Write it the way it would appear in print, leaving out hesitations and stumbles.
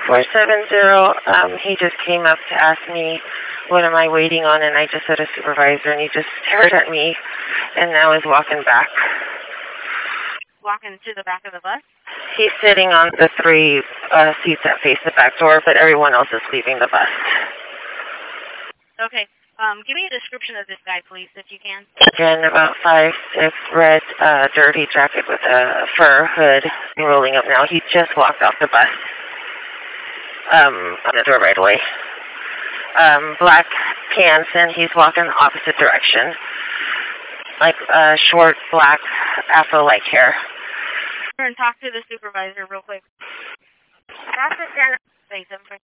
470. He just came up to ask me what am I waiting on, and I just said a supervisor, and he just stared at me, and now is walking back. Walking to the back of the bus? He's sitting on the three seats that face the back door, but everyone else is leaving the bus. Okay. Give me a description of this guy, please, if you can. Again, about 5'6", red, dirty jacket with a fur hood, rolling up now. He just walked off the bus. On the door right away. Black pants, and he's walking the opposite direction. Like short, black, afro-like hair. And talk to the supervisor real quick. That's it, Janet.